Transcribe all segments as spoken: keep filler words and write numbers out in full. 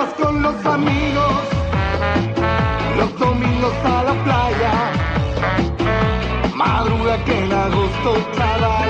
vas con los amigos, los domingos a la playa, madruga que en agosto chaval.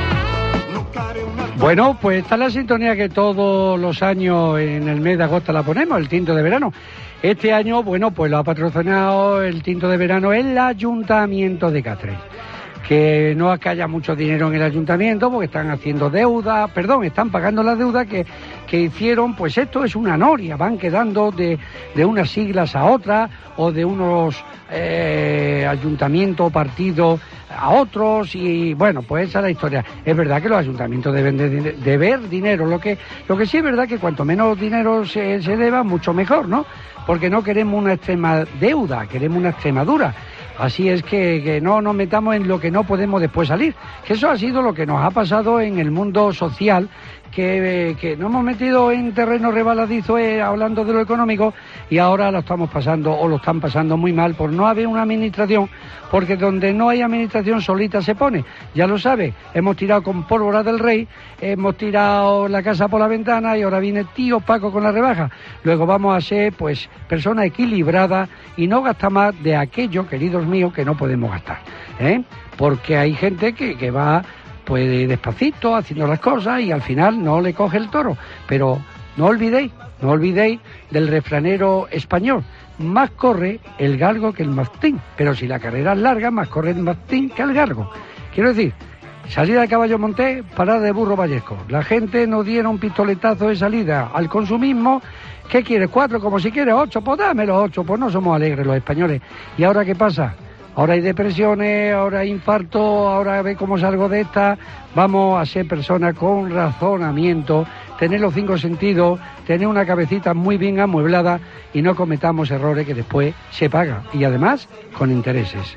Bueno, pues está la sintonía que todos los años en el mes de agosto la ponemos, el tinto de verano. Este año, bueno, pues lo ha patrocinado el tinto de verano el Ayuntamiento de Cáceres. Que no es que haya mucho dinero en el ayuntamiento porque están haciendo deuda, perdón, están pagando la deuda que, que hicieron, pues esto es una noria, van quedando de, de unas siglas a otras o de unos eh, ayuntamientos o partidos a otros y bueno, pues esa es la historia. Es verdad que los ayuntamientos deben de, de, de ver dinero, lo que, lo que sí es verdad que cuanto menos dinero se, se deba, mucho mejor, ¿no? Porque no queremos una extrema deuda, queremos una Extremadura. Así es que, que no nos metamos en lo que no podemos después salir. Que eso ha sido lo que nos ha pasado en el mundo social, que, que nos hemos metido en terreno rebaladizo eh, hablando de lo económico y ahora lo estamos pasando o lo están pasando muy mal por no haber una administración, porque donde no hay administración solita se pone. Ya lo sabe, hemos tirado con pólvora del rey, hemos tirado la casa por la ventana y ahora viene tío Paco con la rebaja. Luego vamos a ser pues personas equilibradas y no gastar más de aquello, queridos míos, que no podemos gastar, ¿eh? Porque hay gente que, que va pues despacito haciendo las cosas y al final no le coge el toro. Pero no olvidéis, no olvidéis del refranero español: más corre el galgo que el mastín, pero si la carrera es larga, más corre el mastín que el galgo. Quiero decir, salida de caballo montés, parada de burro vallesco. La gente nos diera un pistoletazo de salida al consumismo. ¿Qué quieres? ¿Cuatro? Como si quieres ocho, pues dame los ocho. Pues no somos alegres los españoles. ¿Y ahora qué pasa? Ahora hay depresiones, ahora hay infarto, ahora ve cómo salgo de esta. Vamos a ser personas con razonamiento, tener los cinco sentidos, tener una cabecita muy bien amueblada y no cometamos errores que después se pagan. Y además, con intereses.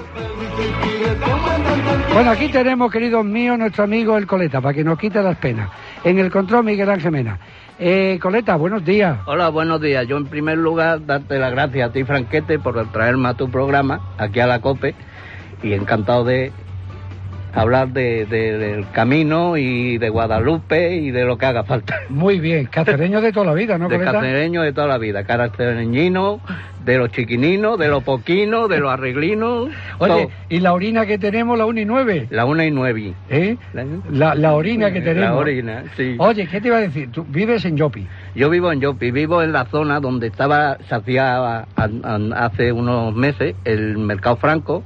Bueno, aquí tenemos, queridos míos, nuestro amigo el Coleta, para que nos quite las penas. En el control, Miguel Ángel Mena. Eh, Coleta, buenos días. Hola, buenos días. Yo en primer lugar darte las gracias a ti, Franquete, por traerme a tu programa, aquí a la COPE, y encantado de hablar de, de, del camino y de Guadalupe y de lo que haga falta. Muy bien, cacereño de toda la vida, ¿no, De Coleta? cacereño de toda la vida, cacereñino, de los chiquininos, de los poquinos, de los arreglinos. Oye, todo. ¿y la orina que tenemos, la una y nueve? La una y nueve. ¿Eh? La, la orina que tenemos. La orina, sí. Oye, ¿qué te iba a decir? Tú vives en Yopi. Yo vivo en Yopi, vivo en la zona donde estaba, se hacía a, a, hace unos meses el Mercado Franco,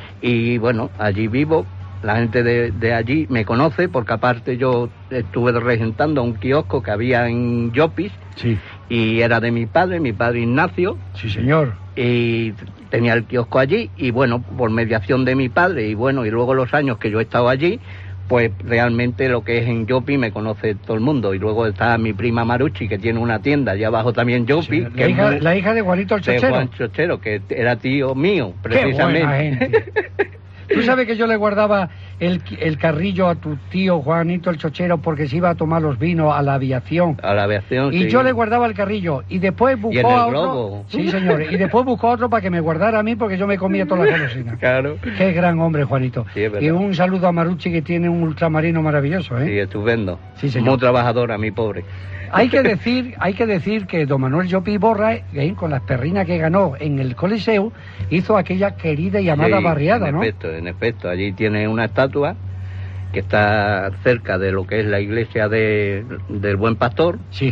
y bueno, allí vivo. La gente de, de allí me conoce porque aparte yo estuve regentando un kiosco que había en Yopis. Sí. Y era de mi padre, mi padre Ignacio. Sí, señor. Y tenía el kiosco allí y bueno, por mediación de mi padre y bueno, y luego los años que yo he estado allí, pues realmente lo que es en Yopi me conoce todo el mundo. Y luego está mi prima Maruchi, que tiene una tienda allá abajo también Yopi. Sí, que la, hija, muy, la hija de Juanito el Chochero. De Juan Chochero, que era tío mío, precisamente. Qué buena gente. Tú sabes que yo le guardaba el, el carrillo a tu tío Juanito el Chochero porque se iba a tomar los vinos a la aviación. A la aviación, Y sí. yo le guardaba el carrillo y después buscó ¿Y en el a otro. globo? Sí, señor. Y después buscó a otro para que me guardara a mí porque yo me comía todas las golosinas. Claro. Qué gran hombre, Juanito. Sí, es verdad. Y un saludo a Maruchi, que tiene un ultramarino maravilloso, ¿eh? Sí, estupendo. Sí, señor. Muy trabajadora, mi pobre. Hay que decir, hay que decir que don Manuel Yopi Borra, eh, con las perrinas que ganó en el Coliseo, hizo aquella querida y amada Sí, barriada, en ¿no? En efecto, en efecto. Allí tiene una estatua que está cerca de lo que es la iglesia de, del Buen Pastor. Sí.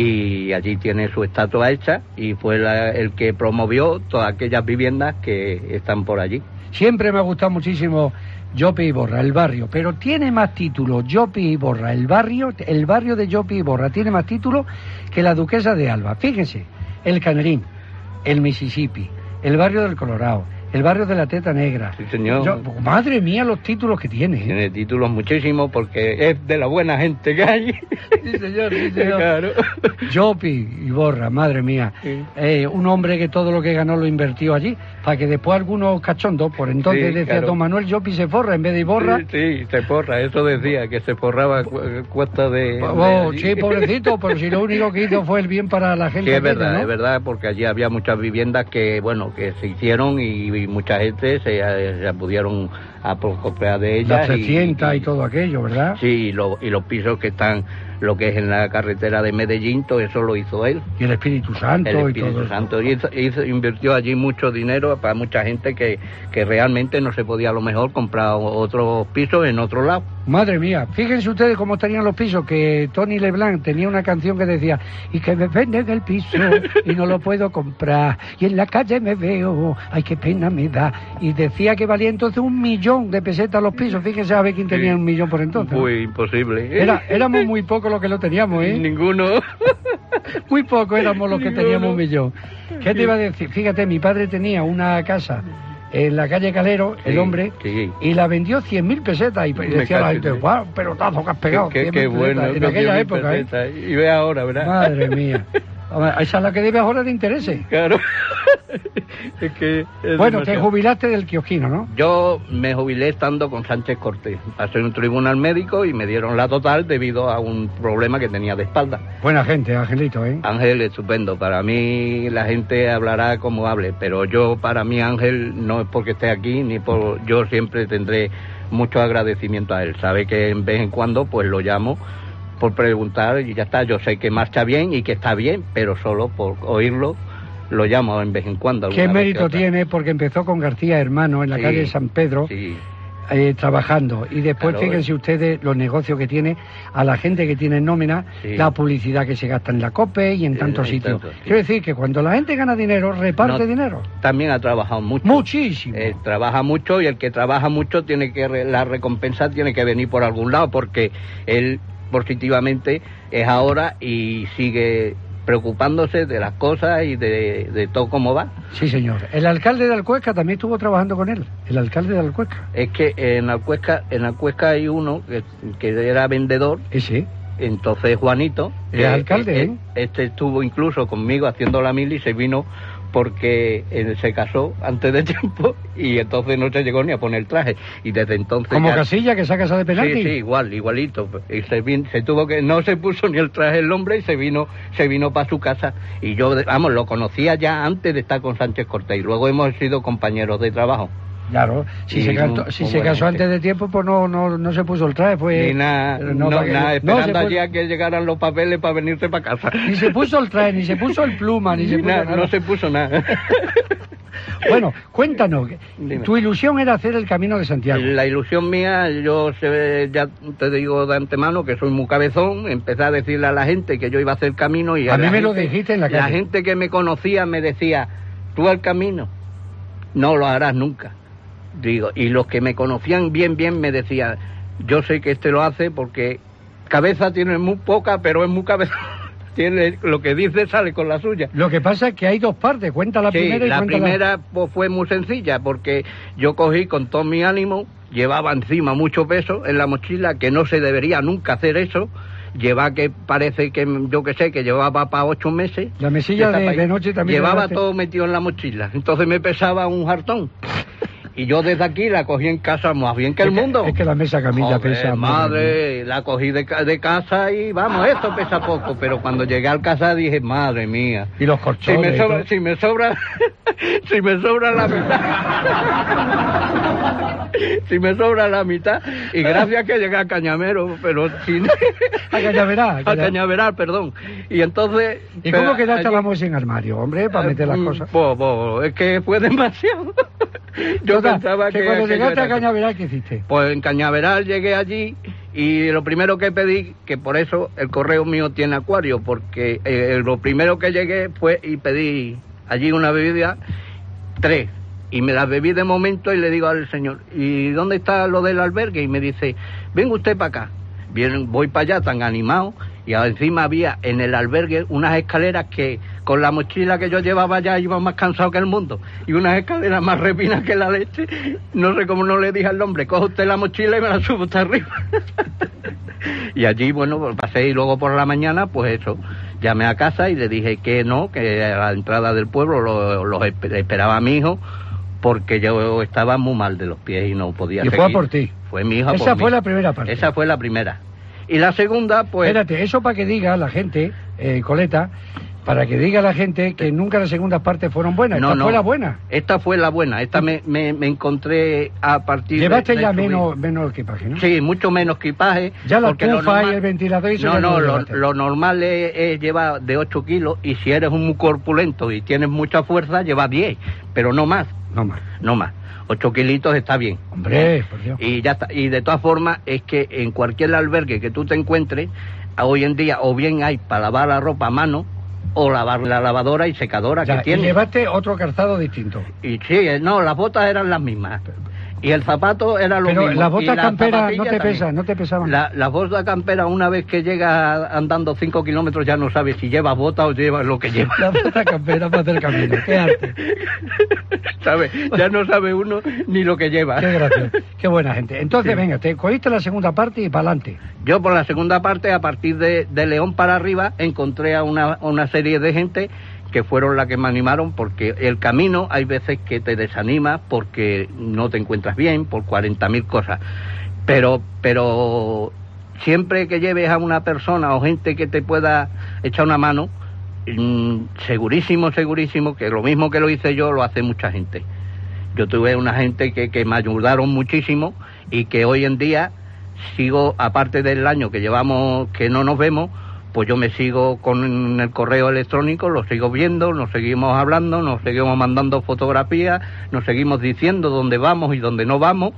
Y allí tiene su estatua hecha y fue la, el que promovió todas aquellas viviendas que están por allí. Siempre me ha gustado muchísimo Yopi y Borra, el barrio, pero tiene más títulos Yopi y Borra, el barrio, el barrio de Yopi y Borra tiene más títulos que la Duquesa de Alba. Fíjense, el Canerín, el Mississippi, el barrio del Colorado, el barrio de la Teta Negra. Sí, señor. Yo, madre mía, los títulos que tiene. ¿eh? Tiene títulos muchísimos porque es de la buena gente que hay. Sí, señor, sí, señor. Claro. Yopi y Borra, madre mía. Sí. Eh, un hombre que todo lo que ganó lo invirtió allí, para que después algunos cachondos, por entonces Sí, decía claro. don Manuel Yopi se forra en vez de Borra. Sí, sí, se forra, eso decía, que se forraba cu cuesta de... Oh, de sí, pobrecito, pero si lo único que hizo fue el bien para la gente. Sí, es aquella, verdad, ¿no? es verdad, porque allí había muchas viviendas que, bueno, que se hicieron y, y mucha gente se, se pudieron a propiedad de ella. Las trescientas y, y, y todo aquello, ¿verdad? Sí, y, lo, y los pisos que están, lo que es en la carretera de Medellín, todo eso lo hizo él. Y el Espíritu Santo. El Espíritu y todo Santo. Y hizo, hizo, invirtió allí mucho dinero para mucha gente que, que realmente no se podía a lo mejor comprar otros pisos en otro lado. Madre mía, fíjense ustedes cómo tenían los pisos, que Tony Leblanc tenía una canción que decía, y que me venden el piso y no lo puedo comprar, y en la calle me veo, ay, qué pena me da, y decía que valía entonces un millón de pesetas los pisos. Fíjense a ver quién tenía sí. un millón por entonces. Muy imposible. Era, éramos muy pocos los que lo teníamos, ¿eh? Ninguno. Muy pocos éramos los que Ninguno. teníamos un millón. ¿Qué te iba a decir? Fíjate, mi padre tenía una casa en la calle Calero, sí, el hombre, sí. y la vendió cien mil pesetas, y decía la gente, guau, pelotazo que has pegado. Qué, qué bueno. En aquella época, pesetas. ¿eh? Y ve ahora, ¿verdad? Madre mía. Esa es la que debe ahora de intereses. Claro. Es que es bueno, demasiado. Te jubilaste del kiosquino, ¿no? Yo me jubilé estando con Sánchez Cortés. Pasé en un tribunal médico y me dieron la total debido a un problema que tenía de espalda. Buena gente, Angelito, ¿eh? Ángel, estupendo. Para mí la gente hablará como hable, pero yo, para mí, Ángel, no es porque esté aquí, ni por... Yo siempre tendré mucho agradecimiento a él. Sabe que en vez en cuando, pues lo llamo por preguntar y ya está. Yo sé que marcha bien y que está bien, pero solo por oírlo lo llamo en vez en cuando. ¿Qué mérito tiene? Porque empezó con García Hermano en la sí, calle San Pedro, sí. eh, trabajando, y después Claro, fíjense ustedes los negocios que tiene, a la gente que tiene nómina, sí. la publicidad que se gasta en la COPE y en Sí, tantos en sitios. tanto, sí. Quiero decir que cuando la gente gana dinero, reparte No, dinero. También ha trabajado mucho. Muchísimo. Eh, trabaja mucho, y el que trabaja mucho tiene que re- la recompensa tiene que venir por algún lado, porque él positivamente es ahora y sigue preocupándose de las cosas y de, de todo cómo va. Sí, señor. El alcalde de Alcuesca también estuvo trabajando con él. El alcalde de Alcuesca. Es que en Alcuesca, en Alcuesca hay uno que, que era vendedor. Ese. Entonces Juanito, el alcalde, ¿eh? Este estuvo incluso conmigo haciendo la mili y se vino porque él se casó antes de tiempo y entonces no se llegó ni a poner el traje, y desde entonces como ya... Casilla, que saca esa de penalti. Sí, sí, igual, igualito, y se, vin, se tuvo que, no se puso ni el traje el hombre y se vino se vino para su casa, y yo, vamos, lo conocía ya antes de estar con Sánchez Cortés, y luego hemos sido compañeros de trabajo. Claro, si, se, casó, muy, si muy se casó gente. antes de tiempo, pues no no no se puso el traje, pues... Ni nada, no, no, nada, no esperando allí puso, a que llegaran los papeles para venirse para casa. Ni se puso el traje, ni se puso el pluma, ni, ni se puso nada, nada. No se puso nada. Bueno, cuéntanos, Dime. Tu ilusión era hacer el Camino de Santiago. La ilusión mía, yo se, ya te digo de antemano que soy muy cabezón, empecé a decirle a la gente que yo iba a hacer el camino y... A, a mí me gente, lo dijiste en la calle. La gente que me conocía me decía, tú al camino no lo harás nunca. Digo, y los que me conocían bien, bien me decían, yo sé que este lo hace porque cabeza tiene muy poca, pero es muy cabezón. Tiene, lo que dice sale con la suya. Lo que pasa es que hay dos partes, cuenta la sí, primera y la cuenta primera la... pues, fue muy sencilla, porque yo cogí con todo mi ánimo, llevaba encima mucho peso en la mochila, que no se debería nunca hacer eso, lleva que parece que, yo que sé, que llevaba para ocho meses. La mesilla de, de noche también... Llevaba llevaste... todo metido en la mochila, entonces me pesaba un jartón. Y yo desde aquí la cogí en casa más bien que el es mundo. Que, es que la mesa camilla Joder, pesa... madre, la cogí de, de casa y vamos, esto pesa poco. Pero cuando llegué al casa dije, madre mía. Y los corchones... Si me sobra, si me sobra, si me sobra la mitad... si me sobra la mitad, y gracias que llegué a Cañamero, pero sin... a Cañaveral. A Cañaveral, perdón. Y entonces... ¿Y cómo quedaste allí... la moza en armario, hombre, para meter las cosas? Pues, pues, es que fue demasiado... Yo Total, pensaba que... que cuando que llegaste era... a Cañaveral, ¿qué hiciste? Pues en Cañaveral llegué allí y lo primero que pedí, que por eso el correo mío tiene acuario, porque eh, lo primero que llegué fue y pedí allí una bebida, tres, y me las bebí de momento y le digo al señor, ¿y dónde está lo del albergue? Y me dice, venga usted para acá. Bien, voy para allá tan animado, y encima había en el albergue unas escaleras que con la mochila que yo llevaba ya iba más cansado que el mundo, y unas escaleras más repinas que la leche. No sé cómo no le dije al hombre, coge usted la mochila y me la subo hasta arriba. Y allí, bueno, pues pasé, y luego por la mañana, pues eso, llamé a casa y le dije que no, que a la entrada del pueblo lo, lo esperaba a mi hijo, porque yo estaba muy mal de los pies y no podía seguir. ¿Y fue por ti? Fue mi hija. Esa por fue mí. la primera parte. Esa fue la primera. Y la segunda, pues... Espérate, eso para que diga la gente, eh, Coleta, para que diga la gente que nunca las segundas partes fueron buenas. No, esta no. fue la buena. Esta fue la buena. Esta me, me, me encontré a partir Llevaste de... de ya subir. menos, menos equipaje, ¿no? Sí, mucho menos equipaje. Ya la porque lo estufa normal- y el ventilador y eso No, ya no, lo lo, llevaste. lo normal es, es llevar de ocho kilos, y si eres un muy corpulento y tienes mucha fuerza, llevas diez, pero no más, No más. no más. ocho kilitos está bien. Hombre, por Dios. Y ya está. Y de todas formas, es que en cualquier albergue que tú te encuentres, hoy en día, o bien hay para lavar la ropa a mano, o lavar la lavadora y secadora Ya, que y tiene. llevaste otro calzado distinto. Y sí, eh, no, las botas eran las mismas. Y el zapato era lo Pero mismo. las y botas las camperas no zapatillas te también. pesan, no te pesaban. La, las botas camperas, una vez que llegas andando cinco kilómetros, ya no sabes si llevas botas o llevas lo que llevas. La bota campera para hacer camino. Qué arte. ¿Sabes? Ya no sabe uno ni lo que lleva. Qué gracioso. Qué buena gente. Entonces, Sí. venga, te cogiste la segunda parte y para adelante. Yo por la segunda parte, a partir de, de León para arriba, encontré a una, una serie de gente que fueron las que me animaron, porque el camino hay veces que te desanima porque no te encuentras bien, por cuarenta mil cosas. Pero, pero siempre que lleves a una persona o gente que te pueda echar una mano, mm, segurísimo, segurísimo, que lo mismo que lo hice yo, lo hace mucha gente. Yo tuve una gente que, que me ayudaron muchísimo y que hoy en día sigo, aparte del año que llevamos que no nos vemos, pues yo me sigo con el correo electrónico, lo sigo viendo, nos seguimos hablando, nos seguimos mandando fotografías, nos seguimos diciendo dónde vamos y dónde no vamos.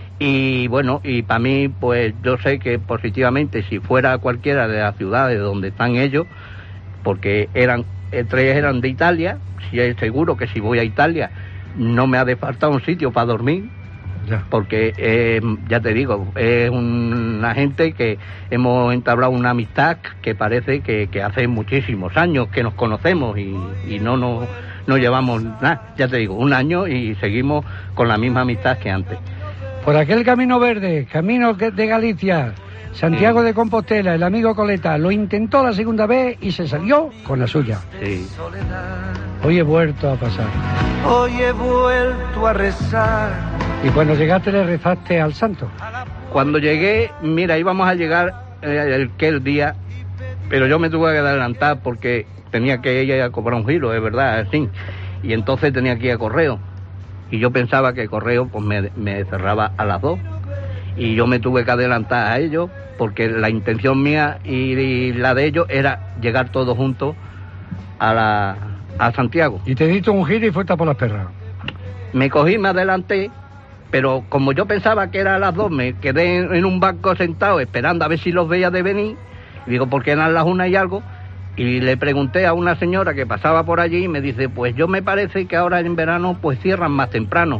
Y bueno, y para mí, pues yo sé que positivamente, si fuera cualquiera de las ciudades donde están ellos, porque eran eh, tres eran de Italia, si es seguro que si voy a Italia no me ha de faltar un sitio para dormir, Ya. porque eh, ya te digo, es una gente que hemos entablado una amistad que parece que, que hace muchísimos años que nos conocemos y, y no nos no llevamos nada, ya te digo, un año y seguimos con la misma amistad que antes. Por aquel camino verde, camino de Galicia, Santiago de Compostela, el amigo Coleta, lo intentó la segunda vez y se salió con la suya. Sí. Hoy he vuelto a pasar. Hoy he vuelto a rezar. Y cuando llegaste le rezaste al santo. Cuando llegué, mira, íbamos a llegar eh, el que el día, pero yo me tuve que adelantar porque tenía que ir a cobrar un giro, es verdad, así. Y entonces tenía que ir a correo. Y yo pensaba que correo pues me, me cerraba a las dos. Y yo me tuve que adelantar a ellos porque la intención mía y, y la de ellos era llegar todos juntos a la a Santiago. Y te diste un giro y fuiste a por las perras. Me cogí, me adelanté, pero como yo pensaba que era a las dos, me quedé en, en un banco sentado esperando a ver si los veía de venir. Y digo, ¿por qué eran las una y algo? Y le pregunté a una señora que pasaba por allí y me dice, pues yo me parece que ahora en verano pues cierran más temprano.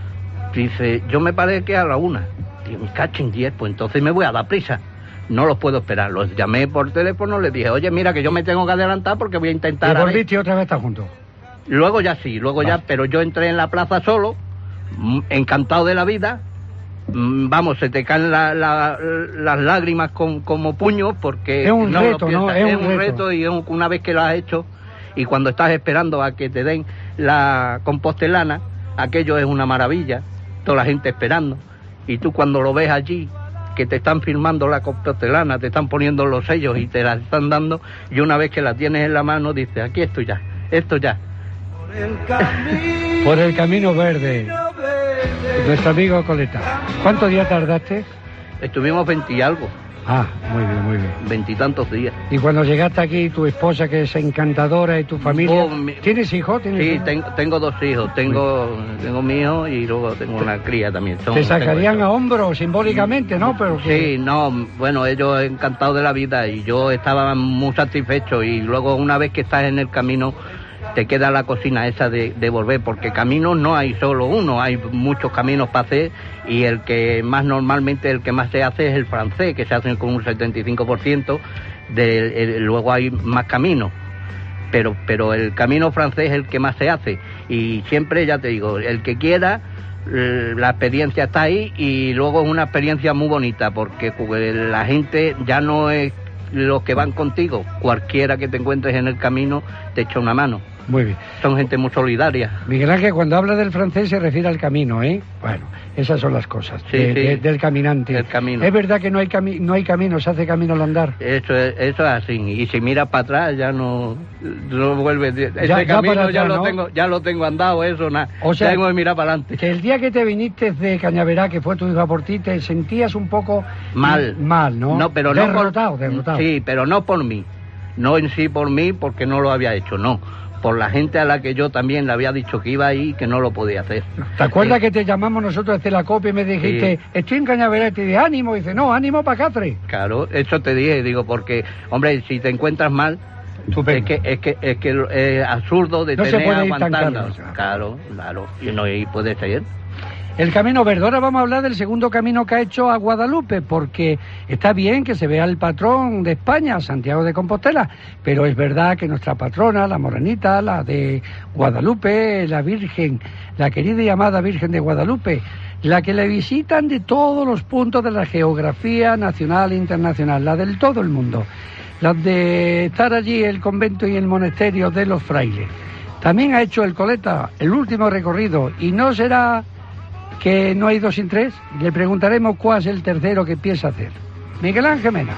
Dice, yo me parece que a la una. Digo, me cacho en diez, pues entonces me voy a dar prisa. No los puedo esperar. Los llamé por teléfono, les dije, oye, mira que yo me tengo que adelantar porque voy a intentar... Y a ver". volviste y otra vez estás juntos. Luego ya sí, luego ya, Vale. pero yo entré en la plaza solo, mm, encantado de la vida. Mm, Vamos, se te caen la- la- las lágrimas con, como puños porque... Es un no lo reto, ¿no? piensas. Es Es un un reto. reto y es un- una vez que lo has hecho y cuando estás esperando a que te den la compostelana, aquello es una maravilla, toda la gente esperando. Y tú cuando lo ves allí, que te están firmando la compostelana, te están poniendo los sellos y te la están dando, y una vez que la tienes en la mano, dices, aquí estoy ya, esto ya. Por el camino Por el camino verde, verde. nuestro amigo Coleta. ¿Cuántos días tardaste? Estuvimos veinte y algo, Ah, muy bien, muy bien. veintitantos días. Y cuando llegaste aquí, tu esposa, que es encantadora, y tu familia... Oh, mi- ¿Tienes hijos? ¿Tienes Sí, hijos? tengo, tengo dos hijos, tengo, tengo mi hijo y luego tengo una cría también. Son- Te sacarían tengo a eso. hombros simbólicamente, ¿no? Pero que... Sí, no, bueno, ellos encantados de la vida y yo estaba muy satisfecho y luego una vez que estás en el camino te queda la cocina esa de, de volver, porque caminos no hay solo uno, hay muchos caminos para hacer y el que más normalmente, el que más se hace es el francés, que se hace con un setenta y cinco por ciento, de, el- luego hay más caminos. Pero, pero el camino francés es el que más se hace y siempre, ya te digo, el que quiera, eh, la experiencia está ahí y luego es una experiencia muy bonita porque pues, la gente ya no es los que van contigo, cualquiera que te encuentres en el camino te echa una mano. Muy bien. Son gente muy solidaria. Miguel Ángel, cuando habla del francés se refiere al camino, ¿eh? Bueno, esas son las cosas, Sí, de, sí. de, del caminante. El camino. Es verdad que no hay, cami no hay camino, se hace camino al andar. Eso es, eso es así. Y si miras para atrás ya no, no vuelve. Ese Ya- ya camino para ya atrás, lo ¿no? tengo, ya lo tengo andado, eso nada. O sea, tengo que mirar para adelante. Que el día que te viniste de Cañaveral, que fue tu hija por ti, te sentías un poco... Mal. Mal, ¿no? No, pero no derrotado, por, derrotado. Sí, pero no por mí. No en sí por mí, porque no lo había hecho, no. Por la gente a la que yo también le había dicho que iba ahí y que no lo podía hacer. ¿Te acuerdas Eh, que te llamamos nosotros desde la copia y me dijiste, Sí. estoy en Cañaveral? Y te dije, ánimo. Y dice, no, ánimo para Cáceres. Claro, eso te dije, digo, porque, hombre, si te encuentras mal, Estupendo. es que es que es que es absurdo de No se tener puede ir tan aguantando. claro. Claro, claro, y no y puede ser. El Camino Verde. Ahora vamos a hablar del segundo camino que ha hecho a Guadalupe, porque está bien que se vea el patrón de España, Santiago de Compostela, pero es verdad que nuestra patrona, la morenita, la de Guadalupe, la Virgen, la querida y amada Virgen de Guadalupe, la que le visitan de todos los puntos de la geografía nacional e internacional, la del todo el mundo, la de estar allí el convento y el monasterio de los frailes. También ha hecho el Coleta, el último recorrido, y no será que no hay dos sin tres. Le preguntaremos cuál es el tercero que piensa hacer. Miguel Ángel Mena.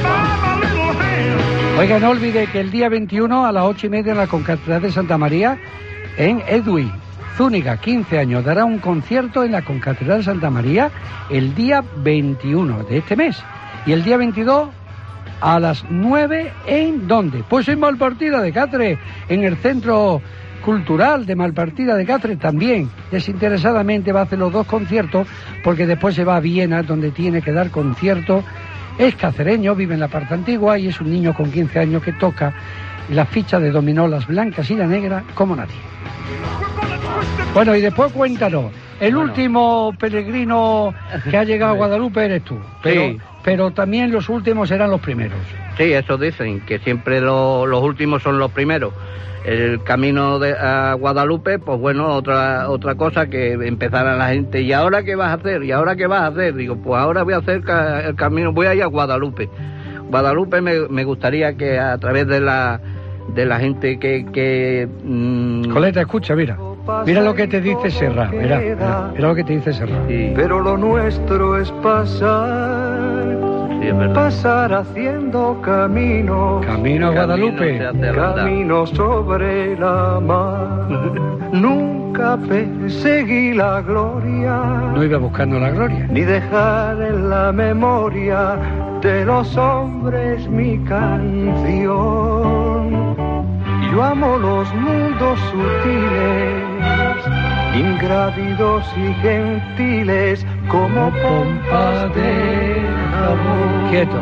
Oiga, no olvide que el día veintiuno a las ocho y media en la Concatedral de Santa María, en Edui, Zúñiga, quince años, dará un concierto en la Concatedral de Santa María el día veintiuno de este mes. Y el día veintidós a las nueve, ¿en dónde? Pues en Malpartida de Cáceres, en el Centro Cultural de Malpartida de Cáceres también. Desinteresadamente va a hacer los dos conciertos, porque después se va a Viena, donde tiene que dar concierto. Es cacereño, vive en la parte antigua y es un niño con quince años que toca las fichas de dominó, las blancas y la negra, como nadie. Bueno, y después cuéntanos, el Bueno. último peregrino que ha llegado a Guadalupe eres tú, pero, Sí. pero también los últimos serán los primeros. Sí, eso dicen, que siempre lo- los últimos son los primeros. El camino de a Guadalupe, pues bueno, otra otra cosa que empezara la gente, ¿y ahora qué vas a hacer? ¿Y ahora qué vas a hacer? Digo, pues ahora voy a hacer ca- el camino, voy a ir a Guadalupe. Guadalupe me, me gustaría que a través de la de la gente que... que mm, Coleta, escucha, mira. Mira lo que te dice Serra, mira, mira, mira lo que te dice Serra. sí, Pero lo nuestro es pasar, sí, es verdad. pasar haciendo camino, Camino a Guadalupe. Camino se hace al andar. camino sobre la mar. Nunca perseguí la gloria, No iba buscando la gloria. ni dejar en la memoria de los hombres mi canción. Yo amo los mundos sutiles, ingrávidos y gentiles, como pompas de jabón. Quieto.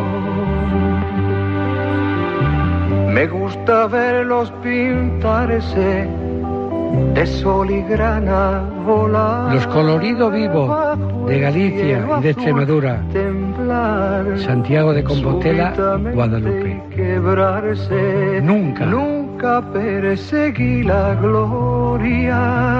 Me gusta verlos pintarse de sol y grana volar. Los coloridos vivos bajo de el Galicia cielo y de azul Extremadura. Temblar. Santiago de Compostela, Súbitamente Guadalupe. Quebrarse. Nunca. Nunca perseguí la gloria.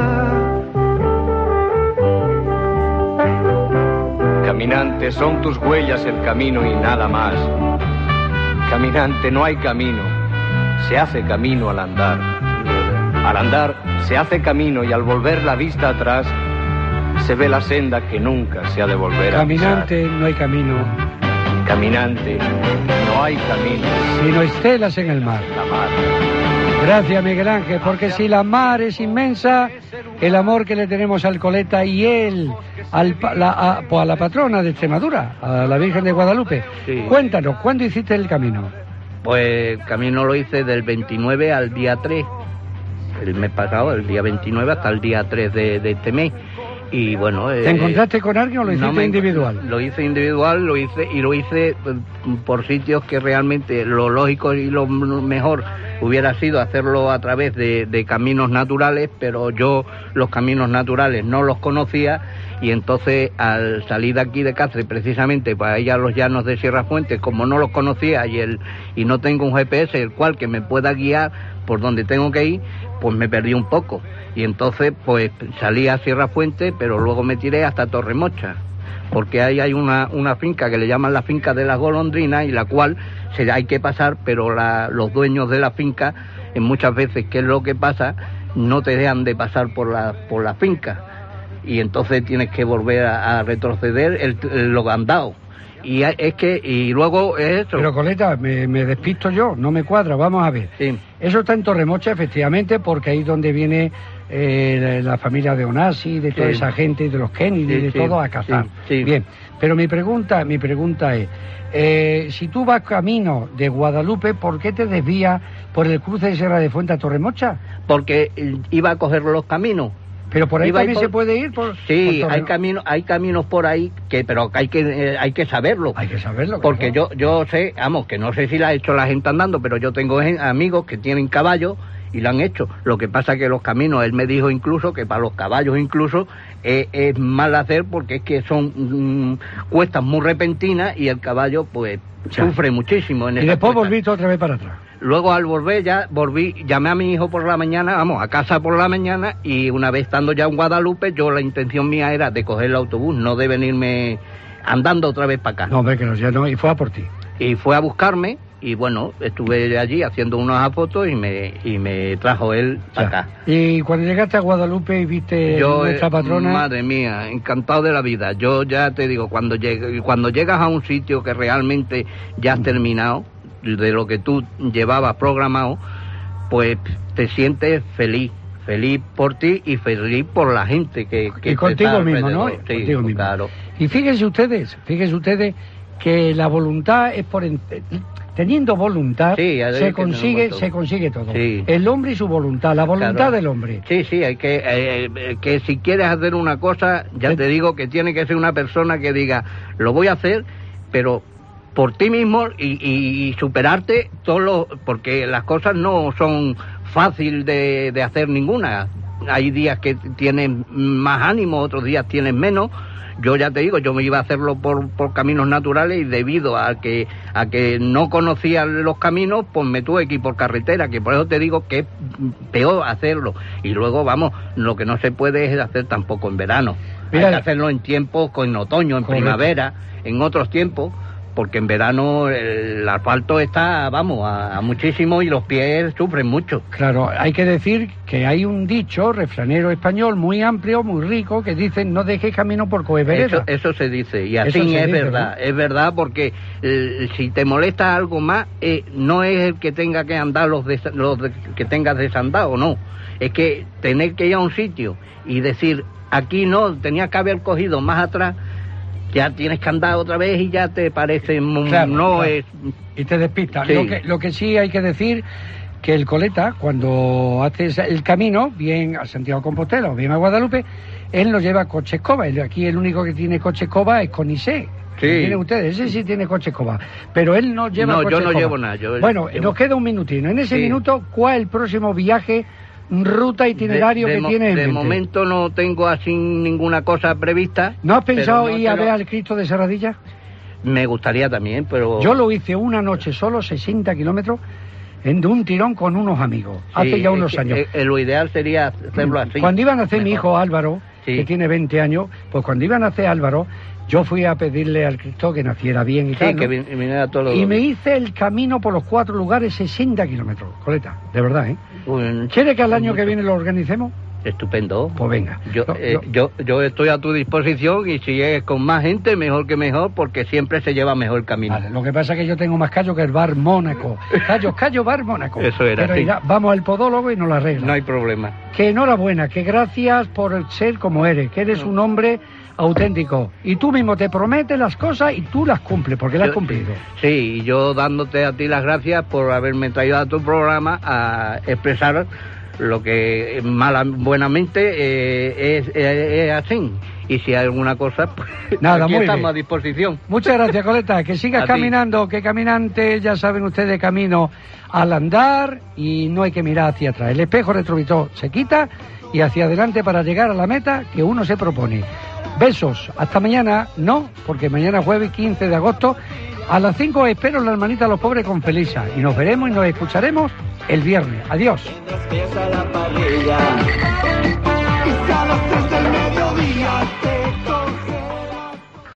Caminante, son tus huellas el camino y nada más. Caminante, no hay camino, se hace camino al andar. Al andar se hace camino y al volver la vista atrás se ve la senda que nunca se ha de volver a Caminante, no hay camino, pisar. Caminante, no hay camino, sino estelas en el mar. la mar. Gracias, Miguel Ángel, porque si la mar es inmensa, el amor que le tenemos al Coleta y él al, pa- la, a, pues a la patrona de Extremadura, a la Virgen de Guadalupe. Sí. Cuéntanos, ¿cuándo hiciste el camino? Pues el camino lo hice del veintinueve al día tres, el mes pasado, el día veintinueve hasta el día tres de, de este mes. Y bueno... ¿Te eh, encontraste con alguien o lo hiciste no me- individual? Lo hice individual, lo hice y lo hice eh, por sitios que realmente lo lógico y lo m- mejor hubiera sido hacerlo a través de, de caminos naturales, pero yo los caminos naturales no los conocía y entonces al salir de aquí de Cáceres precisamente para ir a los llanos de Sierra Fuente, como no los conocía y el y no tengo un G P S el cual que me pueda guiar por donde tengo que ir, pues me perdí un poco. Y entonces, pues salí a Sierra Fuente, pero luego me tiré hasta Torremocha. porque ahí hay una, una finca que le llaman la finca de las golondrinas, y la cual se, hay que pasar, pero la, los dueños de la finca, en muchas veces, ¿qué es lo que pasa? No te dejan de pasar por la, por la finca, y entonces tienes que volver a, a retroceder el, el, lo andado. Y es que, y luego es eso. Pero Coleta, me, me despisto yo, no me cuadra, vamos a ver. Sí. Eso está en Torremocha, efectivamente, porque ahí es donde viene eh, la, la familia de Onassis, de toda sí. esa gente, de los Kennedy, sí, de sí. todo a cazar. Sí, sí. Bien, pero mi pregunta, mi pregunta es, eh, si tú vas camino de Guadalupe, ¿por qué te desvías por el cruce de Sierra de Fuente a Torremocha? Porque iba a coger los caminos. Pero por ahí Iba también por... se puede ir por sí por hay caminos hay caminos por ahí que pero hay que eh, hay que saberlo hay que saberlo porque claro. yo yo sé vamos que no sé si la ha hecho la gente andando, pero yo tengo amigos que tienen caballos y lo han hecho. Lo que pasa que los caminos, él me dijo incluso que para los caballos incluso eh, es mal hacer, porque es que son mmm, cuestas muy repentinas y el caballo pues ya. sufre muchísimo en y después cuestas. Volviste otra vez para atrás. Luego al volver ya volví, llamé a mi hijo por la mañana, vamos, a casa por la mañana, y una vez estando ya en Guadalupe, yo la intención mía era de coger el autobús, no de venirme andando otra vez para acá. No, hombre, que no, ya no, y fue a por ti. Y fue a buscarme, y bueno, estuve allí haciendo unas fotos y me y me trajo él para acá. Y cuando llegaste a Guadalupe y viste yo, nuestra patrona... Madre mía, encantado de la vida. Yo ya te digo, cuando, lleg cuando llegas a un sitio que realmente ya has terminado de lo que tú llevabas programado, pues te sientes feliz, feliz por ti y feliz por la gente que, que y contigo mismo, ¿no? Sí, contigo mismo. Claro. Y fíjense ustedes, fíjense ustedes que la voluntad es por teniendo voluntad sí, se consigue se consigue todo. Sí. El hombre y su voluntad, la voluntad claro. del hombre. Sí, sí, hay que eh, que si quieres hacer una cosa, ya ¿Eh? te digo que tiene que ser una persona que diga, lo voy a hacer, pero por ti mismo y, y, y superarte todo lo, porque las cosas no son fácil de, de hacer ninguna. Hay días que tienen más ánimo, otros días tienen menos. Yo ya te digo, yo me iba a hacerlo por, por caminos naturales, y debido a que a que no conocía los caminos, pues me tuve que ir por carretera, que por eso te digo que es peor hacerlo. Y luego, vamos, lo que no se puede es hacer tampoco en verano. Mira, hay que hacerlo en tiempos, en otoño, en correcto. primavera, en otros tiempos, porque en verano el asfalto está, vamos, a, a muchísimo, y los pies sufren mucho. Claro, hay que decir que hay un dicho refranero español muy amplio, muy rico, que dice, no dejes camino por coger vereda. Eso, eso se dice, y así es dice, verdad, ¿no? Es verdad, porque eh, si te molesta algo más, eh, no es el que tenga que andar los, des, los de, que tengas desandado, no. Es que tener que ir a un sitio y decir, aquí no, tenía que haber cogido más atrás, ya tienes que andar otra vez y ya te parece claro, no claro. es y te despista. Sí. Lo que lo que sí hay que decir que el coleta, cuando haces el camino bien a Santiago de Compostela o bien a Guadalupe, él no lleva coche escoba. Aquí el único que tiene coche escoba es Conicet. Sí. Tienen ustedes, ese sí tiene coche escoba, pero él no lleva no, coche yo no escoba. llevo nada. Yo bueno, llevo... nos queda un minutino. En ese sí. minuto, ¿cuál es el próximo viaje, ruta, itinerario de, de que mo tienes en de mente? momento no tengo así ninguna cosa prevista. ¿No has pensado no ir a lo... ver al Cristo de Serradilla? Me gustaría también, pero... Yo lo hice una noche solo, sesenta kilómetros, de un tirón con unos amigos, sí, hace ya unos es que, años. Eh, lo ideal sería hacerlo así. Cuando iban a hacer mejor. mi hijo Álvaro, sí. que tiene veinte años, pues cuando iban a hacer Álvaro, yo fui a pedirle al Cristo que naciera bien y sí, tal, ¿no? que viniera todo y me hice el camino por los cuatro lugares, sesenta kilómetros, Coleta, de verdad, ¿eh? Bueno, ¿Quiere que al año que viene lo organicemos? Estupendo. Pues venga. Yo, lo, eh, lo... yo yo estoy a tu disposición, y si es con más gente, mejor que mejor, porque siempre se lleva mejor el camino. Vale, lo que pasa es que yo tengo más callo que el Bar Mónaco. Callo, callo, Bar Mónaco. Eso era, Pero sí. irá, vamos al podólogo y nos lo arregla. No hay problema. Que enhorabuena, que gracias por ser como eres, que eres un hombre auténtico. Y tú mismo te prometes las cosas y tú las cumples, porque las has cumplido. Sí, y yo dándote a ti las gracias por haberme traído a tu programa a expresar lo que mala, buenamente eh, es, es, es así. Y si hay alguna cosa, pues nada, aquí muy estamos bien. a disposición. Muchas gracias, Coleta. Que sigas a caminando, ti. Que caminante, ya saben ustedes, camino al andar, y no hay que mirar hacia atrás. El espejo retrovisor se quita y hacia adelante para llegar a la meta que uno se propone. Besos, hasta mañana, no, porque mañana jueves quince de agosto, a las cinco espero la hermanita de los pobres con Felisa, y nos veremos y nos escucharemos el viernes. Adiós.